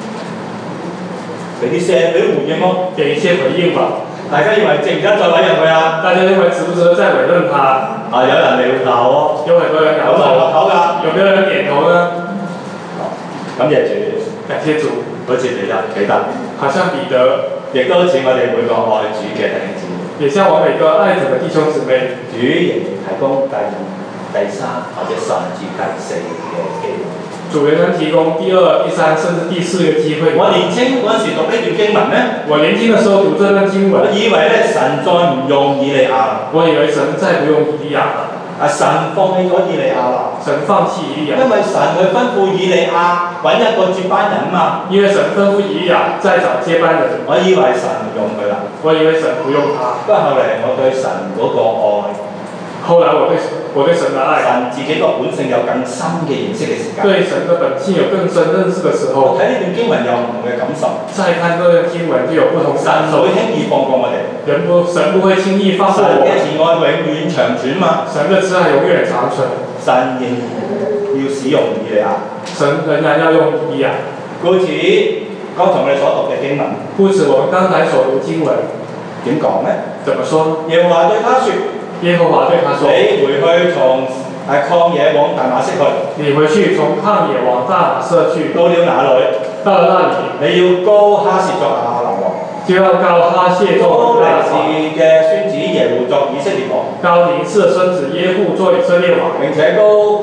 俾啲聲，俾啲回應咯。 給一些回應吧。 大家認為值唔值得再委任佢啊？ 大家認為值不值得再委任他？ 啊，有人搖頭喎。 有很多人搖頭。 有人頭㗎。 有沒有人點頭呢？ 感謝主。 感謝主。 好似彼得，彼得。 好像彼得。亦都似我哋每個愛主嘅弟兄姊妹。 也像我每個愛主的弟兄姊妹， 主仍然提供第二、第三或者甚至第四嘅機會。 主仍然提供第二、第三甚至第四個機會。 我年青嗰陣時讀呢段經文咧， 我年輕嘅時候讀這段經文， 我以為咧神再唔用以利亞， 我以為神再不用以利亞啦。 啊！神放棄咗以利亞啦， 神放棄以利亞， 因為神去吩咐以利亞揾一個接班人嘛。 因為神吩咐以利亞再找接班人， 我以為神唔用佢啦， 我以為神不用他。 不過後嚟我對神嗰個愛， 後來我對我對神的愛， 神自己個本性有更深嘅認識嘅時間， 對神的本性有更深認識嘅時候， 我睇呢段經文有唔同嘅感受。 再看這段經文就有不同感受。 神唔會輕易放過我哋， 人不神不會輕易放過我。 神嘅慈愛永遠長存嘛。 神嘅慈愛永遠長存。 神仍然要使用以利亞， 神仍然要用以利亞。 故此，剛才我哋所讀嘅經文， 故此我們剛才所讀經文點講咧？ 怎麼說？ 耶和華對他說： 耶和華對他說： 你回去從誒曠野往大馬色去。 你回去從曠野往大馬色去。 到了哪裏？ 到了那裡， 你要膏哈薛作亞蘭王。 就要高哈謝做高大王。 利士嘅孫子耶戶作以色列王， 高尼氏的孫子耶戶做以色列王， 並且高誒誒誒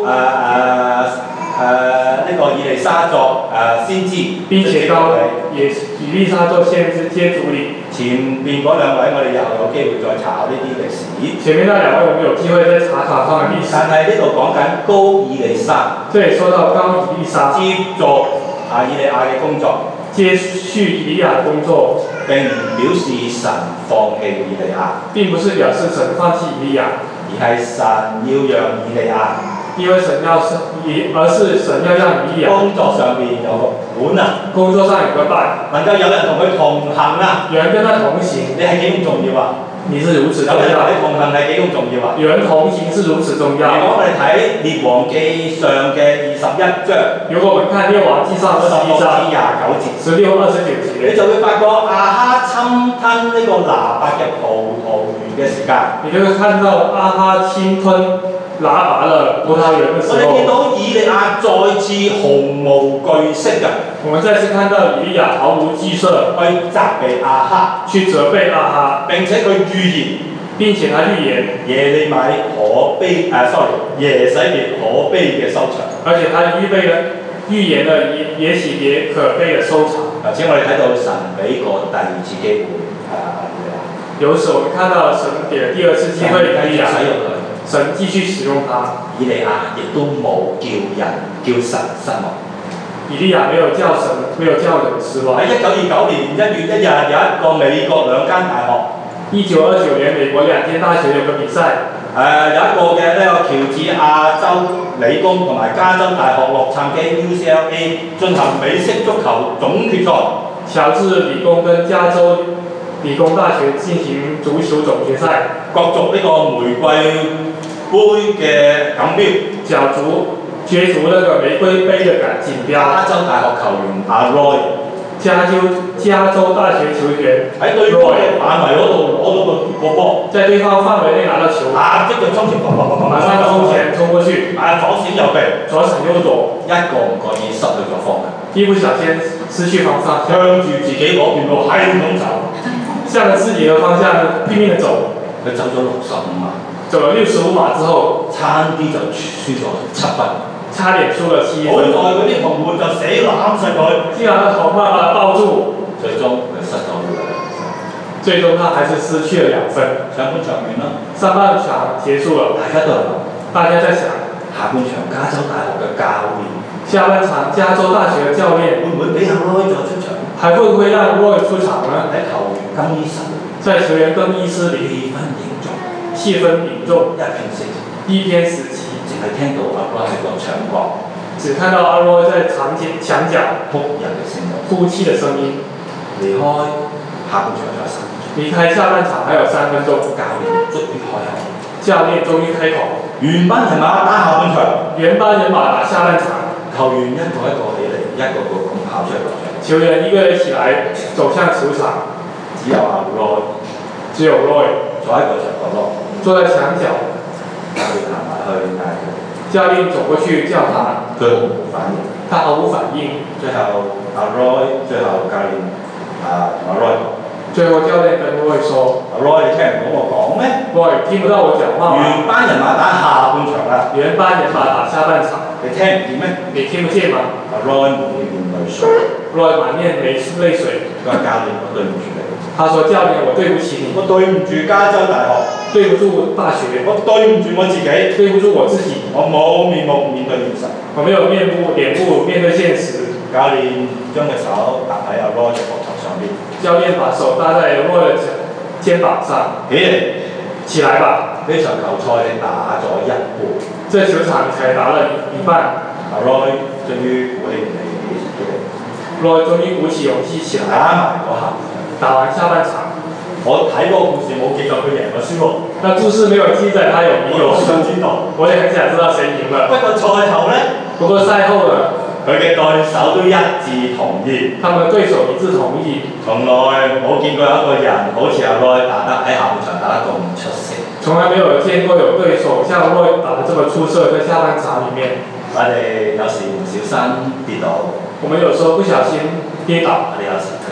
呢個以利沙作誒先知， 並且高也以利沙做先知接主理。 前面嗰兩位我哋又有機會再查呢啲歷史。 前面那兩位我們有機會再查查他們歷史。 但係呢度講緊高以利沙， 這裡說到高以利沙接續啊以利亞嘅工作， 接續以利亞工作， 並唔表示神放棄以利亞， 並不是表示神放棄以利亞， 而係神要讓以利亞。 因為神要是以，而是神要讓以利亞工作上面有個本啊， 工作上有個伴， 能夠有人同佢同行啊， 有人跟他同行， 你係幾咁重要啊？ 你是如此重有人同要。 你同行係幾咁重要啊？ 有人同行是如此重要。 如果我哋睇列王記上嘅二十一章， 如果我們看列王記上二十一章廿九節， 十六二十九節， 你就會發覺亞哈侵吞呢個拿伯嘅葡萄園嘅時間， 你就會看到亞哈侵吞拿拔了葡萄園的時我哋見候， 到以利亞再次毫無懼色嘅我們再次看到以利亞毫無懼色去責備亞哈， 去責備亞哈， 並且佢預言並且他預言耶利米可悲誒、啊、，sorry 耶洗別可悲嘅收場。 而且他預備了預言了耶耶洗別可悲的收場。 頭先我哋睇到神俾個第二次機會啊以利亞， 有時我們看到神給了第二次機會以利亞， 使用佢。 神繼續使用他。 以利亞亦都冇叫人叫神失望。 以利亞沒有叫神，沒有叫人失望。 喺一九二九年一月一日，有一個美國兩間大學， 一九二九年美國兩間大學有個比賽， 誒、呃、有一個嘅呢個喬治亞州理工同埋加州大學洛杉磯 U C L A 進行美式足球總決賽。 喬治理工跟加州理工大學進行足球總決賽， 角逐呢個玫瑰杯嘅錦標， 角逐角逐那個玫瑰杯嘅錦標。 加州大學球員阿 Roy， 加州加州大學球員喺對方嘅範圍嗰度攞到個個波， 在對方範圍內拿到球， 啊！即係衝前， 馬上衝前衝過去， 啊！左閃右避， 左閃右躲， 一個唔覺意失去咗方向， 一不小心失去方向， 向住自己嗰邊路係咁走， 向着自己嘅方向拼命地走， 佢走咗六十五碼， 走了六十五碼之後， 差啲就輸咗七分， 差點輸了七好在分。 嗰啲同伴就死攬實佢， 幸好他同伴把他抱住， 最終佢失咗兩分。 最終他還是失去了兩分。 上半場完啦， 上半場結束了， 大家都係諗大家在想， 下半場加州大學嘅教練下半場加州大學嘅教練會唔會俾阿 Roy 再出場？ 還會不會讓 Roy 出場呢？ 喺球員更衣室， 在球員更衣室裏， 氣氛凝重， 氣氛凝重， 一片死寂， 一片死寂， 淨係聽到阿 Roy 喺個牆角只看到阿 Roy 在牆角牆角哭人嘅聲音， 哭泣的聲音。 離開下半場仲有三分鐘， 離開下半場還有三分鐘， 教練終於開口， 教練終於開口， 原班人馬打下半場， 原班人馬打下半場， 球員一個一個起嚟，一個個咁跑出球場， 球員一個人起來走向球場， 只有阿 Roy 只有 Roy 坐喺個牆角落， 坐在牆角， 教練行埋去嗌佢， 教練走過去叫他， 佢毫無反應。 他毫無反應。 最後阿 Roy 最後教練啊阿 Roy 最後教練跟 Roy 說： 阿 Roy 你聽唔到我講咩 Roy 聽不到我講話嗎？ 原班人馬打下半場啦， 原班人馬打下半場， 你聽唔見咩？ 你聽不見嗎阿 Roy 滿面淚水， ？Roy 滿面淚淚水。 佢話教練我對唔住你， 他說：教練，我對不起你， 我對唔住加州大學， 對不住大學， 我對唔住我自己， 對不住我自己， 我冇面目面對現實。 我沒有面部臉部面對現實。 教練將隻手搭喺阿 Roy 嘅膊頭上邊， 教練把手搭在 Roy 的肩膀上， 起嚟， 起來吧。 呢場球賽你打咗一半， 這球場你才打了一半。 阿 Roy 終於鼓起勇氣起嚟， Roy 終於鼓起勇氣起來， 打埋嗰下。 打完下半場。 我睇嗰個故事冇記載佢贏咗輸喎， 那故事沒有記載他有沒有我想輸， 知道。 我也很想知道誰贏了。 不過賽後咧， 不過賽後呢， 佢嘅對手都一致同意， 他們對手一致同意， 從來冇見過有一個人好似阿 Roy 打得喺下半場打得咁出色。 從來沒有見過有對手像 Roy 打得這麼出色，在下半場裡面。 我哋有時唔小心跌倒， 我們有時候不小心跌倒， 我哋有時退縮，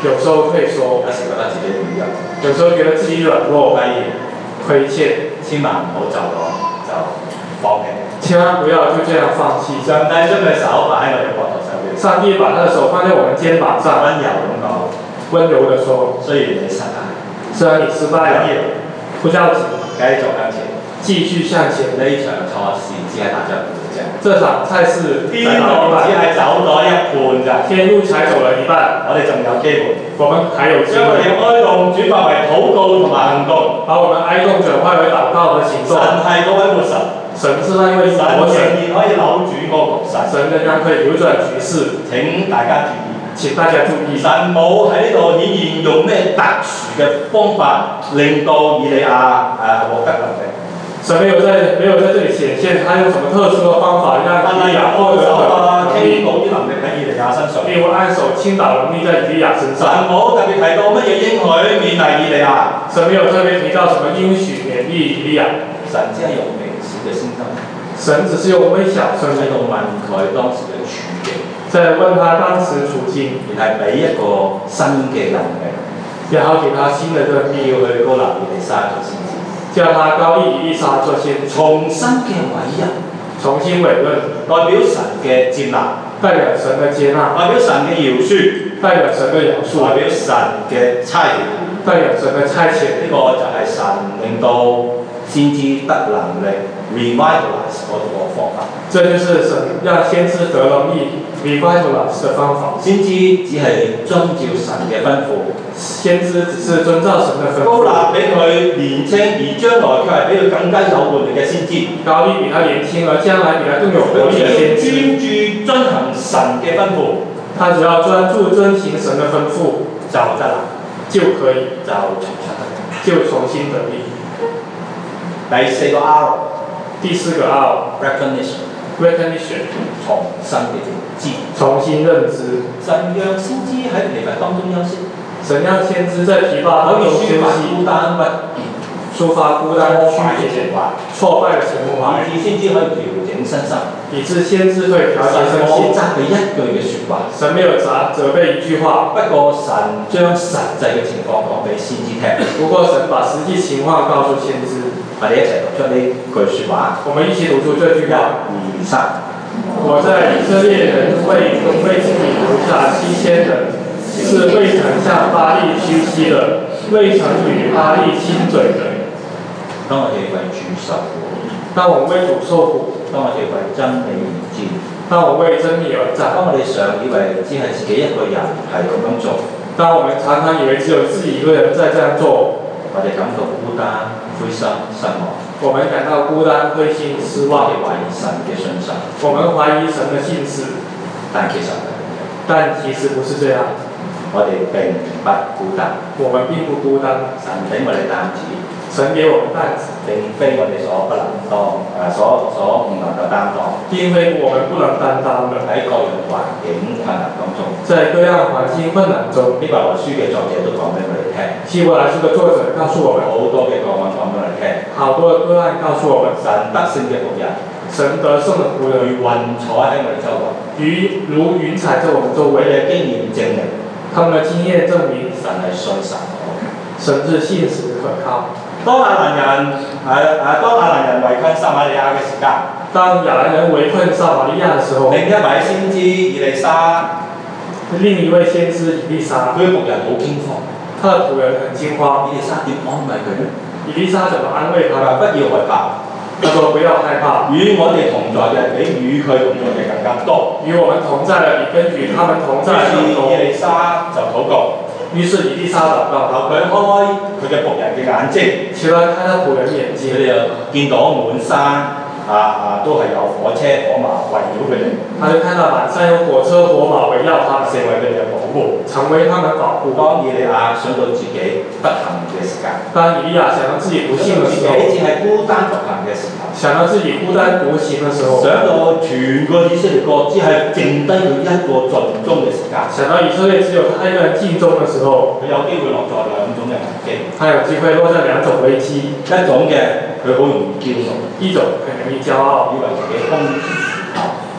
有時候退縮， 有時覺得自己軟弱， 有時候覺得自己軟弱， 所以虧欠， 千萬唔好就咗就放棄。 千萬不要就這樣放棄。 上帝將佢手擺喺我哋膊頭上邊， 上帝把他的手放在我們肩膀上， 温柔咁講， 温柔地說： 雖然你失敗， 雖然你失敗了，不着急， 繼續向前， 繼續向前。 呢場賽事只係打咗一半啫。 這場賽事天路只係走咗一半咋， 天路才走了一半， 我哋仲有機會， 我們還有機將我哋會。 哀慟轉化為禱告同埋行動。 把我們哀慟轉化為禱告和行動。 神係嗰位活神， 神是那位神活神， 仍然可以扭轉嗰個局勢。 神仍然可以扭轉局勢。 請大家注意， 請大家注意， 神冇喺呢度顯現用咩特殊嘅方法令到以利亞誒獲得能力。 神沒有在沒有在這裡顯現，他用什麼特殊的方法讓以利亞獲得手啊， 能力？ 傾倒啲能力喺以利亞身上。 例如按手傾倒能力在以利亞身神上。 冇特別提到乜嘢應許勉勵以利亞。 神沒有特別提到什麼應許勉勵以利亞。 神只係用微小嘅聲音， 神只是用微小聲喺度問佢當時嘅處境， 在問他當時處境， 然係俾一個新嘅任命， 然後給他新的任命， 要去高立以利沙做先知， 叫他高立以利沙做先知， 重新嘅委任， 重新委任， 代表神嘅接納， 代表神的接納， 代表神嘅饒恕， 代表神的饒恕， 代表神嘅差遣， 代表神的差遣。 呢個就係神令到先知得能力 revitalize 嗰個方法。 這就是神讓先知得能力 revitalize 的方法。 先知只係遵照神嘅吩咐， 先知只是遵照神的吩咐。 高立比佢年青，而將來佢係比佢更加有活力嘅先知。 高立比他年輕，而將來比他更有活力的先知。 專注遵行神嘅吩咐， 他只要專注遵行神的吩咐就得啦， 就可以， 就重新得力， 就重新得力。 第四個 R， 第四個 R，recognition， recognition， 重新嘅認知， 重新認知。 神讓先知喺疲乏當中休息， 神讓先知在疲乏當中休息， 孤單不潔， 抒發孤單挫敗嘅情懷， 挫敗嘅情懷， 以致先知可以調整身心， 以致先知可以調整身心。 神冇責備一句嘅説話， 神沒有責責備一句話。 不過神將實際嘅情況講俾先知聽。 不過神把實際情況告訴先知。 我哋一齊讀出呢句説話。 我們一起讀出這句話。 一、二、三。 我在以色列人為為自己留下七千人，是未曾向巴力屈膝的，未曾與巴力親嘴的。 當我哋為主受苦， 當我為主受苦， 當我哋為真理而戰， 當我為真理而戰， 當我哋常以為只係自己一個人係咁樣做， 當我們常常以為只有自己一個人在這樣做， 我哋感到孤單、灰心、失望。 我們感到孤單、灰心、失望。 我哋懷疑神嘅信心。 我們懷疑神的信實。 但其實但其實不是這樣。 我哋並不孤單。 我們並不孤單。 神俾我哋擔子。 神給我們擔子。 並非我哋所不能當，誒、呃、所所唔能夠擔當。 並非我們不能擔當的。 喺各樣環境困難當中。 在各樣環境困難中。 希伯來書嘅作者都講俾我哋聽。 希伯來書嘅作者告訴我們。 好多嘅個案講俾我哋聽。 好多嘅個案告訴我們。 神得勝嘅僕人。 神得勝嘅僕人。 如雲彩喺我哋周圍。 如如雲彩在我們周圍。 佢哋嘅經驗證明。 他們嘅經驗證明。 神係信實可。 神是信實可靠。 當亞蘭人誒誒，當亞蘭人圍困撒瑪利亞嘅時間， 當亞蘭人圍困撒瑪利亞嘅時候， 另一位先知以利沙， 另一位先知以利沙， 佢僕人好驚慌， 他的僕人很驚慌。 以利沙點安慰佢呢？ 以利沙怎麼安慰他？ 不要害怕， 他說不要害怕， 與我哋同在嘅比與佢同在嘅更加多。 與我們同在嘅比跟與他們同在嘅更多。 於是以利沙就禱告。 於是以利沙禱告， 求佢開佢嘅僕人嘅眼睛， 求佢開他僕人眼睛。 佢哋又見到滿山啊啊都係有火車火馬圍繞佢哋。 他就看到滿山有火車火馬圍繞他們， 成為佢哋嘅保護， 成為他們保護。 當以利亞想到自己不幸嘅時間， 當以利亞想到自己不幸嘅時候， 自己只係孤單獨行嘅時候， 想到自己孤單獨行嘅時候， 想到全個以色列國只係剩低佢一個盡忠嘅時間， 想到以色列只有他一個人盡忠嘅時候， 佢有機會落在兩種嘅危機， 他有機會落在兩種危機， 一種嘅佢好容易驕傲， 一種很容易驕傲， 以為自己空前絕後，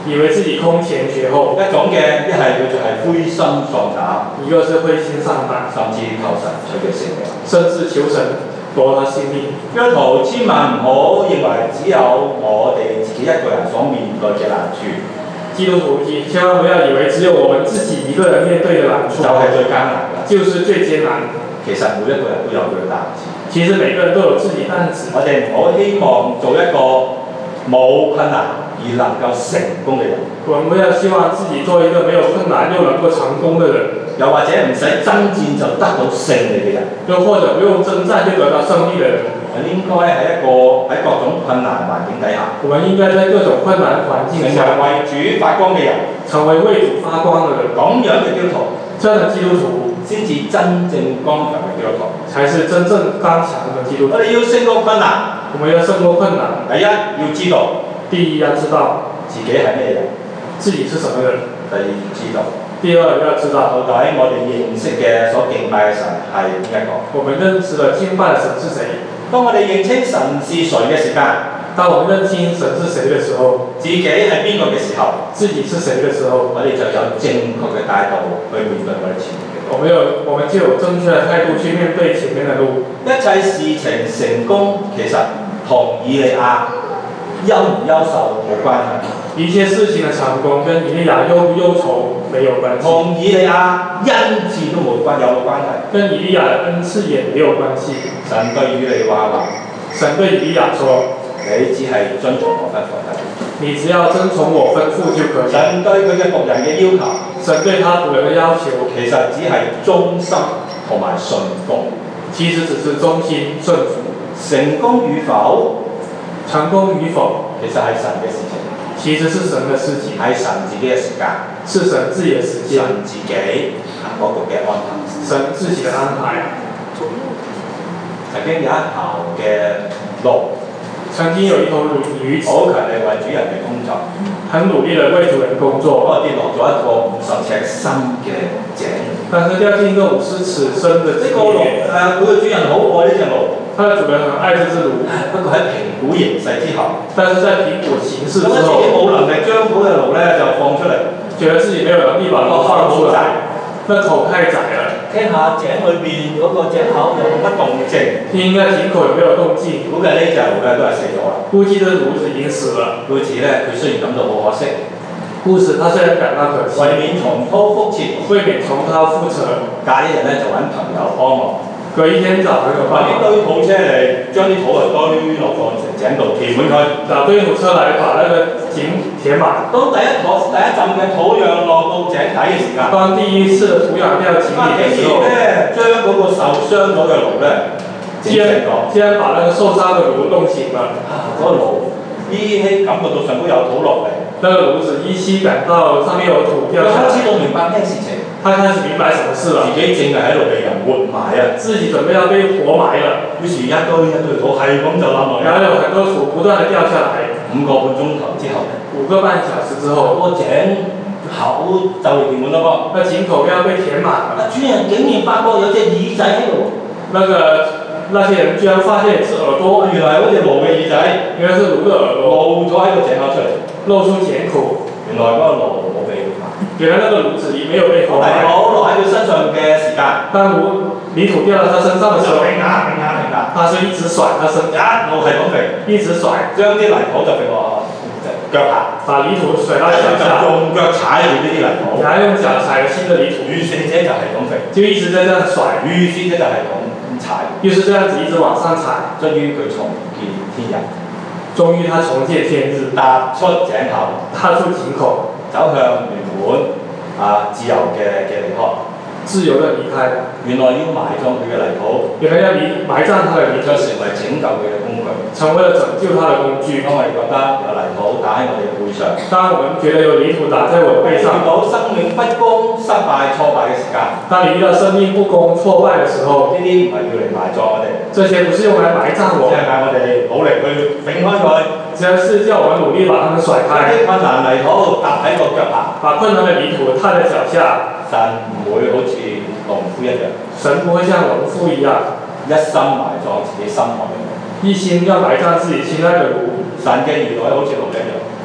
以為自己空前絕後。 一種嘅一係叫做係灰心喪膽， 一個是灰心喪膽， 甚至求神取佢性命， 甚至求神奪他性命。 基督徒千萬唔好認為只有我哋自己一個人所面對嘅難處。 基督徒千萬不要以為只有我們自己一個人面對嘅難處， 就係最艱難嘅， 就是最艱難。 其實每一個人都有佢嘅擔子。 其實每個人都有自己擔子。 我哋唔好希望做一個冇困難而能夠成功嘅人。 我們不要希望自己做一個沒有困難又能夠成功嘅人， 又或者唔使爭戰就得到勝利嘅人， 又或者不用征戰就得到勝利嘅人。 我應該喺一個喺各種困難環境底下， 我們應該在各種困難環境下， 成為為主發光嘅人， 成為為主發光嘅人。 咁樣嘅基督徒， 這樣的基督徒先至真正剛強嘅基督徒， 才是真正剛強嘅基督徒。 我哋要勝過困難， 我們要勝過困難。 第一要知道， 第一要知道自己係咩人， 自己是什麼人。 第二知道， 第二要知道到底我哋認識嘅所敬拜嘅神係邊一個？ 我們認識的敬拜的神是誰？ 當我哋認清神是誰嘅時間， 當我們認清神是誰嘅時候， 自己係邊個嘅時候， 自己是誰嘅時候， 我哋就有正確嘅態度去面對我哋前面嘅路。 我們有，我們就有正確嘅態度去面對前面嘅路。 一切事情成功其實同以利亞優唔優秀冇關係。 一切事情嘅成功跟以利亞憂不憂愁沒有關係。 同以利亞恩賜都冇關有冇關係。 跟以利亞嘅恩賜也沒有關係。 神對以利亞話： 神對以利亞說， 你只係遵從我吩咐得。 你只要遵從我吩咐就可以。 神對佢嘅僕人嘅要求， 神對他僕人嘅要求， 其實只係忠心同埋順服。 其實只是忠心順服。 成功與否， 成功與否， 其實係神嘅事情。 其實是神嘅事情。 係神自己嘅時間。 是神自己嘅時間。 神自己嗰個嘅安排。 神自己嘅安排。 曾經有一頭嘅驢， 曾經有一頭驢，好勤力為主人嘅工作， 很努力地為主人工作。 不過跌落咗一個五十尺深嘅井。 但是掉進一個五十尺深嘅井。呢個驢誒， 佢嘅主人好愛呢隻驢， 他的主人很愛這隻驢。 不過喺評估形勢之後， 但是在評估形勢之後， 覺得自己冇能力將嗰隻驢咧就放出嚟， 覺得自己沒有能力把它放出來。那口太窄了， 聽下井裏邊嗰個井口有冇乜動靜？ 聽下井口有沒有動靜？ 估計呢隻驢咧都係死咗啦。 估計呢驢子已經死了。故此咧，佢雖然感到好可惜， 故此他雖然感到可惜， 為免重蹈覆轍， 為免重蹈覆轍， 隔一日咧就揾朋友幫忙。 隔一天找朋友幫忙， 揾啲堆土車嚟，將啲土啊堆落個井度填滿佢。 找堆土車嚟把那個井填滿。當第一土第一浸嘅土壤落到井底嘅時間， 當第一次嘅土壤掉井底嘅時候， 咧將嗰個受傷咗嘅驢咧， 既然既然把那個受傷嘅驢弄醒了， 啊嗰、那個驢依稀感覺到上高有土落嚟， 那個驢子依稀感到上面有土掉下來， 佢知道明白咩事情。 他開始明白什麼事了， 自己正係喺度被人活埋啊！ 自己準備要被活埋了， 於是一堆一堆土係咁就冧落嚟， 然後有很多土不斷地掉下來。 五個半鐘頭之後， 五個半小時之後， 個井口就嚟填滿啦噃。 那井口要被填滿了。 主人竟然發覺有隻耳仔喺度， 那個那些人居然發現是耳朵， 原來嗰隻驢嘅耳仔， 原來是驢嘅耳朵露咗喺個井口出嚟， 露出井口。 原來嗰個驢冇被活埋。原來那個驢子沒有被活埋。泥土落喺佢身上嘅時間， 當驢泥土掉到他身上嘅時候， 揈下揈下揈下， 他是一直甩，他身一路係咁揈， 一直甩， 將啲泥土就揈落腳下， 把泥土甩到腳下， 用腳踩住呢啲泥土， 然後用腳踩新嘅泥土， 於是者就係咁揈， 就一直在這樣甩， 於是者就係咁踩， 於是這樣子一直往上踩， 終於佢重見天日， 終於他重見天日， 踏出井口， 踏出井口， 走向原本啊自由嘅嘅離開。 自由的離開， 原來要埋葬佢嘅泥土， 原來要埋埋葬他的泥土， 就成為拯救佢嘅工具， 成為了拯救他的工具。 當我哋覺得有泥土打喺我哋嘅背上， 當我們覺得有泥土打在我的背上， 遇到生命不公、失敗、挫敗嘅時間， 當你遇到生命不公、挫敗嘅時候， 呢啲唔係要嚟埋葬我哋， 這些不是用來埋葬我， 即係嗌我哋努力去揈開佢， 只是叫我們努力把它們甩開， 啲困難泥土踏喺個腳下， 把困難的泥土踏在腳下。 神唔會好似農夫一樣， 神不會像農夫一樣， 一心埋葬自己心愛嘅， 一心要埋葬自己心愛的驢。 神嘅兒女好似驢一樣， 神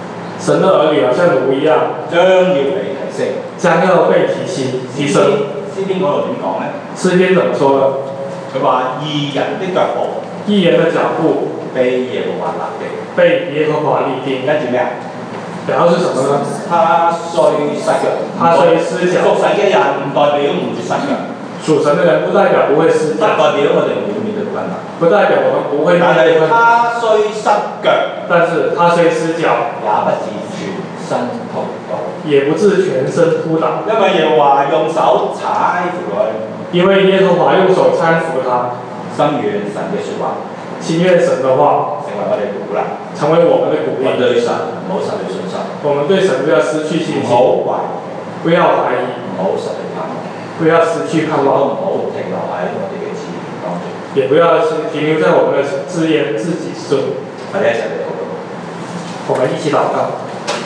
神的兒女好像驢一樣， 將要被提升。 將要被提升提升。 詩篇嗰度點講咧？ 詩篇怎麼說呢？ 佢話義人的腳步， 義人的腳步被耶和華立定。 被耶和華立定。 跟住咩啊？ 然後是什麼呢？ 他雖失腳， 他雖失腳。 屬神嘅人唔代表唔會失腳。 屬神嘅人不代表不會失腳。 不代表我哋唔會面對困難。 不代表我們不會面對困難。 他雖失腳， 但是他雖失腳， 也不至全身仆倒。 也不至全身仆倒。 因為耶和華用手踩扶佢。 因為耶和華用手攙扶他。 心願神嘅説話， 心願神嘅話， 成為我哋鼓勵， 成為我們的鼓勵。 我對神唔好失去信心。我們對神不要失去信心。 唔好懷疑， 不要懷疑， 唔好失去盼望， 不要失去盼望， 唔好停留喺我哋嘅自願當中， 也不要停留在我們的自言自己之中。 我哋一齊嚟禱告。 我們一起禱告。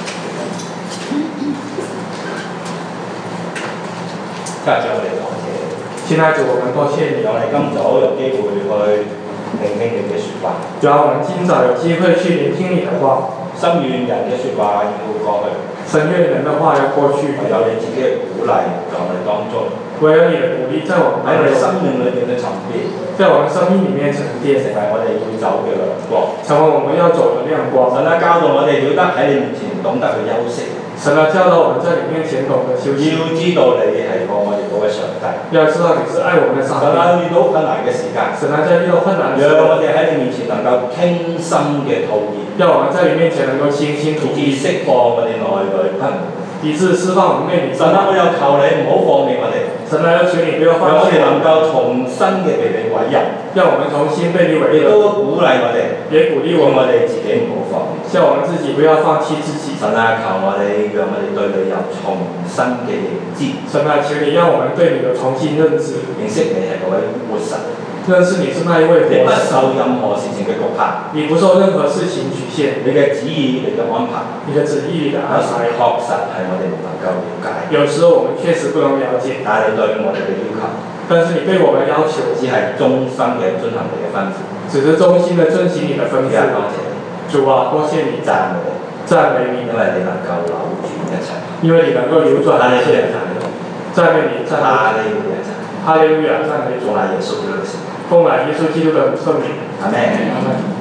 家長，我哋多謝。 親愛主，我們多謝你。 讓我哋今早有機會去聆聽你嘅説話。 讓我們今早有機會去聆聽你的話。 心願人嘅説話要過去。 神願人的話要過去。 唯有你自己嘅鼓勵在我哋當中。 唯有你的鼓勵在我們喺我哋生命裏面嘅沉澱。 在我們生命裡面沉澱， 成為我哋要走嘅亮光。 成為我們要走的亮光。 神啊，教導我哋曉得喺你面前懂得去休息。 神啊，教導我們在你面前懂得休息。 要知道你係個我哋嗰位上帝。 要知道你是愛我們的上帝。 神啊，遇到困難嘅時間。 神啊，在遇到困難嘅時候， 讓我哋喺你面前能夠傾心嘅吐意。 讓我們在你面前能夠傾心吐意。 以釋放我哋內裏困難。 以致釋放我們內裏。 神啊，我又求你唔好放棄我哋。神啊， 要求你不要放棄。 讓我哋能夠重新嘅被你委任。 讓我們重新被你委任。 亦都鼓勵我哋。 也鼓勵我們。 我哋自己唔好放棄。 叫我們自己不要放棄自己。 神啊，求我哋讓我哋對你有重新嘅認知。 神啊，求你讓我們對你有重新認知。 認識你係嗰位活神。 認識你是那一位活神。 你不受任何事情嘅局限。 你不受任何事情局限。 你嘅旨意，你嘅安排。 你嘅旨意，你嘅安排。 確實係我哋唔能夠了解。 有時候我們確實不能了解。 但係你對我哋嘅要求。 但是你對我們要求。 只係忠心嘅遵行你嘅吩咐。 只是忠心嘅遵行你嘅吩咐。 多謝你。 主啊，多謝你。 讚美你。 讚美你。 因為你能夠扭轉一切。 因為你能夠扭轉一切。讚美你，讚美你。 哈利路亞， 哈利路亞，讚美主。 奉耶穌基督的聖名。 奉耶穌基督的聖名。 阿門。